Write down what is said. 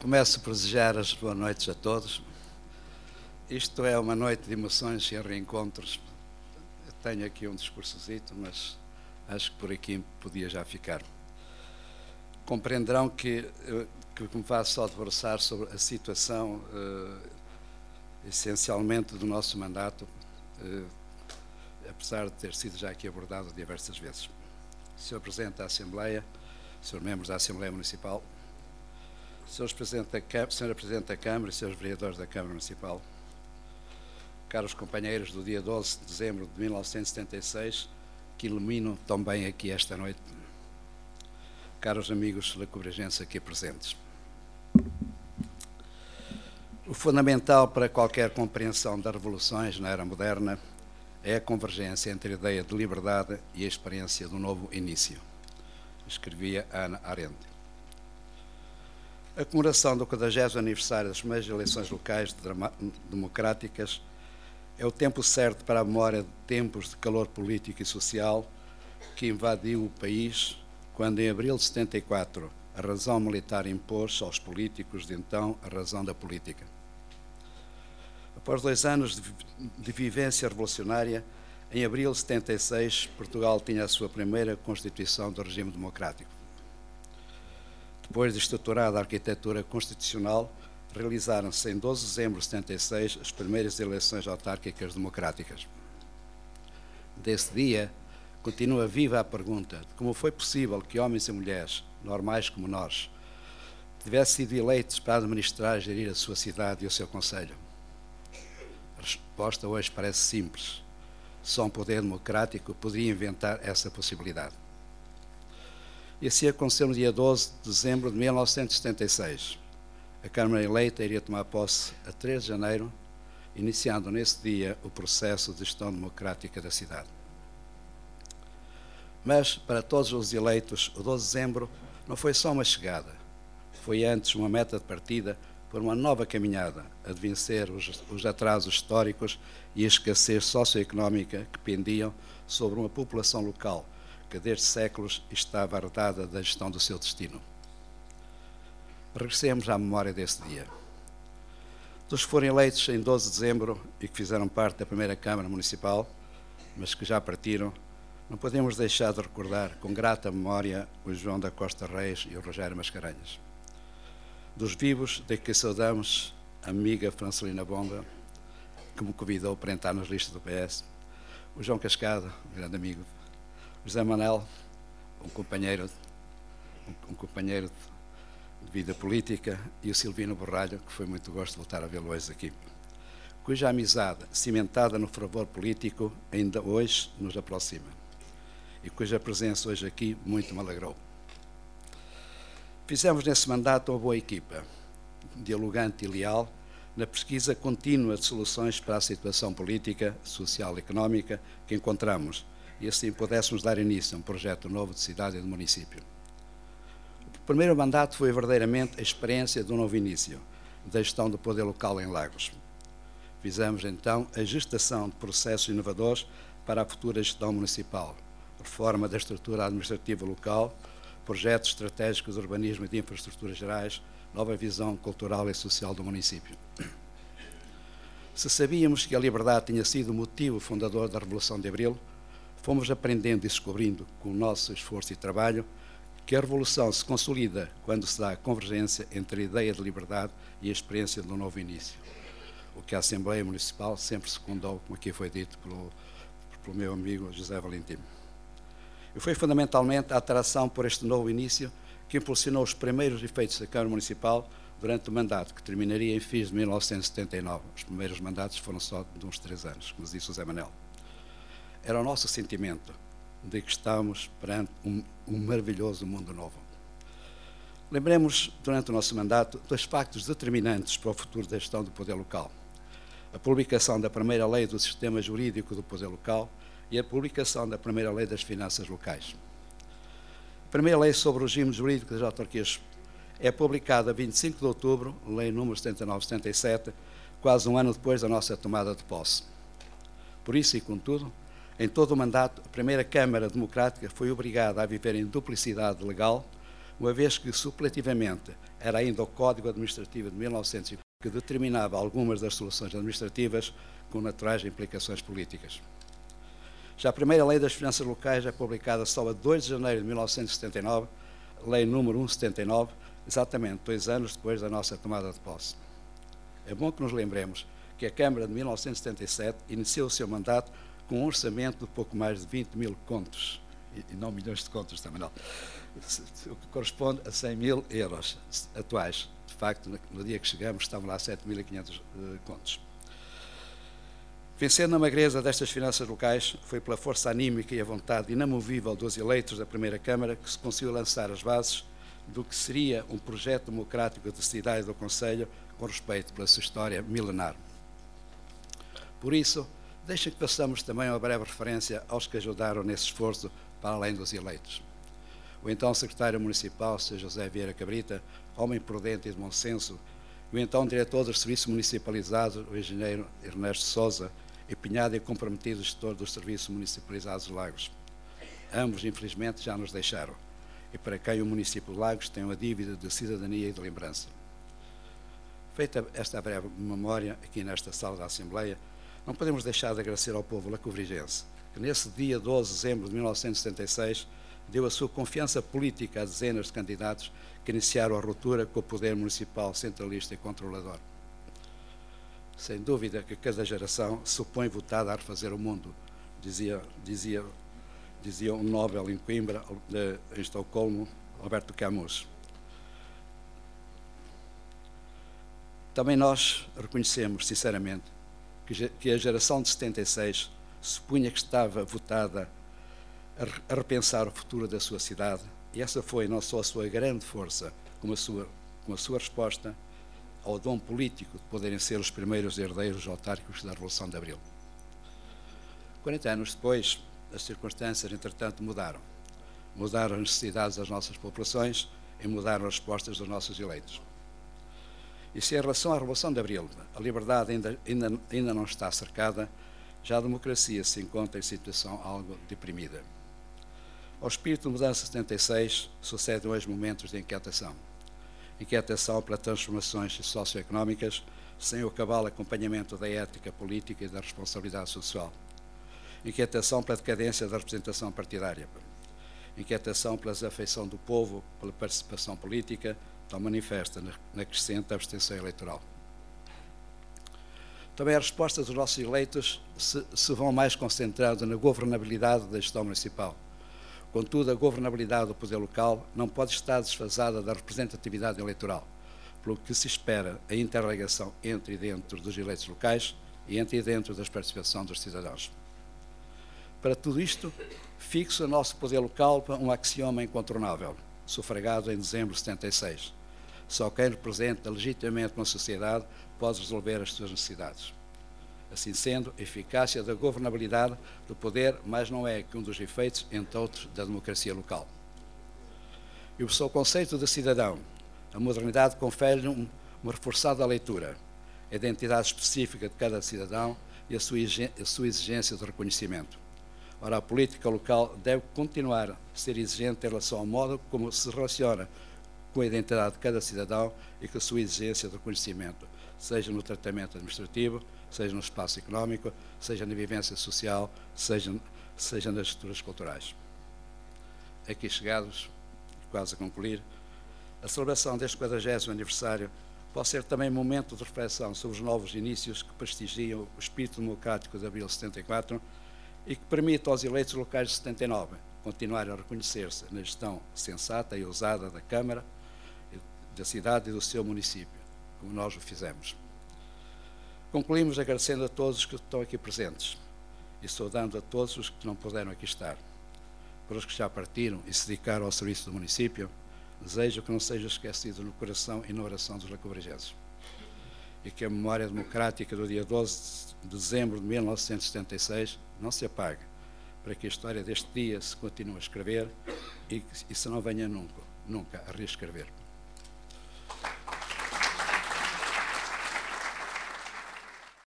Começo por desejar as boas noites a todos. Isto é uma noite de emoções e reencontros. Eu tenho aqui um discursozito, mas acho que por aqui podia já ficar. Compreenderão que me faço só debruçar sobre a situação, essencialmente, do nosso mandato, apesar de ter sido já aqui abordado diversas vezes. Sr. Presidente da Assembleia, Sr. Membros da Assembleia Municipal, Sra. Presidente da Câmara e Srs. Vereadores da Câmara Municipal, caros companheiros do dia 12 de dezembro de 1976, que iluminam também aqui esta noite, caros amigos lecubregenses aqui presentes. O fundamental para qualquer compreensão das revoluções na era moderna é a convergência entre a ideia de liberdade e a experiência do novo início, escrevia Hannah Arendt. A comemoração do 40º aniversário das primeiras eleições locais democráticas é o tempo certo para a memória de tempos de calor político e social que invadiu o país quando, em abril de 74, a razão militar impôs aos políticos de então a razão da política. Após 2 anos de vivência revolucionária, em abril de 76, Portugal tinha a sua primeira Constituição do regime democrático. Depois de estruturada a arquitetura constitucional, realizaram-se em 12 de dezembro de 76 as primeiras eleições autárquicas democráticas. Desse dia, continua viva a pergunta de como foi possível que homens e mulheres, normais como nós, tivessem sido eleitos para administrar e gerir a sua cidade e o seu concelho. A resposta hoje parece simples. Só um poder democrático poderia inventar essa possibilidade. E assim aconteceu no dia 12 de dezembro de 1976. A Câmara eleita iria tomar posse a 3 de janeiro, iniciando nesse dia o processo de gestão democrática da cidade. Mas, para todos os eleitos, o 12 de dezembro não foi só uma chegada, foi antes uma meta de partida para uma nova caminhada, a de vencer os atrasos históricos e a escassez socioeconómica que pendiam sobre uma população local que desde séculos estava arredada da gestão do seu destino. Regressemos à memória desse dia. Dos que foram eleitos em 12 de dezembro e que fizeram parte da primeira Câmara Municipal, mas que já partiram, não podemos deixar de recordar com grata memória o João da Costa Reis e o Rogério Mascarenhas. Dos vivos, daqui saudamos a amiga Francelina Bomba, que me convidou para entrar nas listas do PS, o João Cascado, um grande amigo, o José Manel, um companheiro de vida política, e o Silvino Borralho, que foi muito gosto de voltar a vê-lo hoje aqui, cuja amizade, cimentada no fervor político, ainda hoje nos aproxima, e cuja presença hoje aqui muito me alegrou. Fizemos nesse mandato uma boa equipa, dialogante e leal, na pesquisa contínua de soluções para a situação política, social e económica que encontramos, e assim pudéssemos dar início a um projeto novo de cidade e de município. O primeiro mandato foi verdadeiramente a experiência de um novo início, da gestão do poder local em Lagos. Fizemos então a gestação de processos inovadores para a futura gestão municipal, reforma da estrutura administrativa local, projetos estratégicos de urbanismo e de infraestruturas gerais, nova visão cultural e social do município. Se sabíamos que a liberdade tinha sido o motivo fundador da Revolução de Abril, fomos aprendendo e descobrindo, com o nosso esforço e trabalho, que a revolução se consolida quando se dá a convergência entre a ideia de liberdade e a experiência de um novo início, o que a Assembleia Municipal sempre secundou, como aqui foi dito pelo meu amigo José Valentim. E foi fundamentalmente a atração por este novo início que impulsionou os primeiros efeitos da Câmara Municipal durante o mandato, que terminaria em fins de 1979. Os primeiros mandatos foram só de uns 3 anos, como disse o José Manel. Era o nosso sentimento de que estamos perante um maravilhoso mundo novo. Lembremos, durante o nosso mandato, 2 factos determinantes para o futuro da gestão do poder local. A publicação da primeira lei do sistema jurídico do poder local e a publicação da primeira lei das finanças locais. A primeira lei sobre o regime jurídico das autarquias é publicada a 25 de outubro, lei número 79/77, quase um ano depois da nossa tomada de posse. Por isso e contudo, em todo o mandato, a primeira Câmara Democrática foi obrigada a viver em duplicidade legal uma vez que, supletivamente, era ainda o Código Administrativo de 1940 que determinava algumas das soluções administrativas com naturais implicações políticas. Já a primeira Lei das Finanças Locais é publicada só a 2 de janeiro de 1979, Lei número 179, exatamente 2 anos depois da nossa tomada de posse. É bom que nos lembremos que a Câmara de 1977 iniciou o seu mandato com um orçamento de pouco mais de 20 mil contos, e não milhões de contos também não, o que corresponde a 100 mil euros atuais. De facto, no dia que chegamos, estavam lá 7.500 contos. Vencendo a magreza destas finanças locais, foi pela força anímica e a vontade inamovível dos eleitos da primeira Câmara que se conseguiu lançar as bases do que seria um projeto democrático de cidade do Conselho com respeito pela sua história milenar. Por isso, deixem que façamos também uma breve referência aos que ajudaram nesse esforço para além dos eleitos. O então secretário municipal, Sr. José Vieira Cabrita, homem prudente e de bom senso, e o então diretor dos serviços municipalizados, o engenheiro Ernesto Sousa, empenhado e comprometido gestor dos serviços municipalizados de Lagos. Ambos, infelizmente, já nos deixaram, e para quem o município de Lagos tem uma dívida de cidadania e de lembrança. Feita esta breve memória aqui nesta sala da Assembleia, não podemos deixar de agradecer ao povo lacovrigense, que nesse dia 12 de dezembro de 1976 deu a sua confiança política a dezenas de candidatos que iniciaram a ruptura com o poder municipal centralista e controlador. Sem dúvida que cada geração se supõe votada a refazer o mundo, dizia um Nobel em Coimbra, em Estocolmo, Alberto Camus. Também nós reconhecemos, sinceramente, que a geração de 76 supunha que estava votada a repensar o futuro da sua cidade, e essa foi não só a sua grande força, como a sua resposta ao dom político de poderem ser os primeiros herdeiros autárquicos da Revolução de Abril. 40 anos depois, as circunstâncias, entretanto, mudaram. Mudaram as necessidades das nossas populações e mudaram as respostas dos nossos eleitos. E se em relação à Revolução de Abril a liberdade ainda não está cercada, já a democracia se encontra em situação algo deprimida. Ao espírito de mudança de 76 sucedem hoje momentos de inquietação. Inquietação pelas transformações socioeconómicas sem o cabal acompanhamento da ética política e da responsabilidade social. Inquietação pela decadência da representação partidária. Inquietação pela desafeição do povo pela participação política, tão manifesta na crescente abstenção eleitoral. Também as respostas dos nossos eleitos se vão mais concentrando na governabilidade da gestão municipal. Contudo, a governabilidade do poder local não pode estar desfasada da representatividade eleitoral, pelo que se espera a interligação entre e dentro dos eleitos locais e entre e dentro da participação dos cidadãos. Para tudo isto, fixa o nosso poder local um axioma incontornável, sufragado em dezembro de 76. Só quem representa legitimamente uma sociedade pode resolver as suas necessidades. Assim sendo, a eficácia da governabilidade do poder mais não é que um dos efeitos, entre outros, da democracia local. E o seu conceito de cidadão, a modernidade confere-lhe uma reforçada leitura, a identidade específica de cada cidadão e a sua exigência de reconhecimento. Ora, a política local deve continuar a ser exigente em relação ao modo como se relaciona com a identidade de cada cidadão e com a sua exigência de reconhecimento, seja no tratamento administrativo, seja no espaço económico, seja na vivência social, seja nas estruturas culturais. Aqui chegados, quase a concluir, a celebração deste 40º aniversário pode ser também momento de reflexão sobre os novos inícios que prestigiam o espírito democrático de abril de 74 e que permite aos eleitos locais de 79 continuarem a reconhecer-se na gestão sensata e ousada da Câmara, da cidade e do seu município, como nós o fizemos. Concluímos agradecendo a todos os que estão aqui presentes e saudando a todos os que não puderam aqui estar. Para os que já partiram e se dedicaram ao serviço do município, desejo que não seja esquecido no coração e na oração dos lacovrigenses e que a memória democrática do dia 12 de dezembro de 1976 não se apague, para que a história deste dia se continue a escrever e se não venha nunca a reescrever.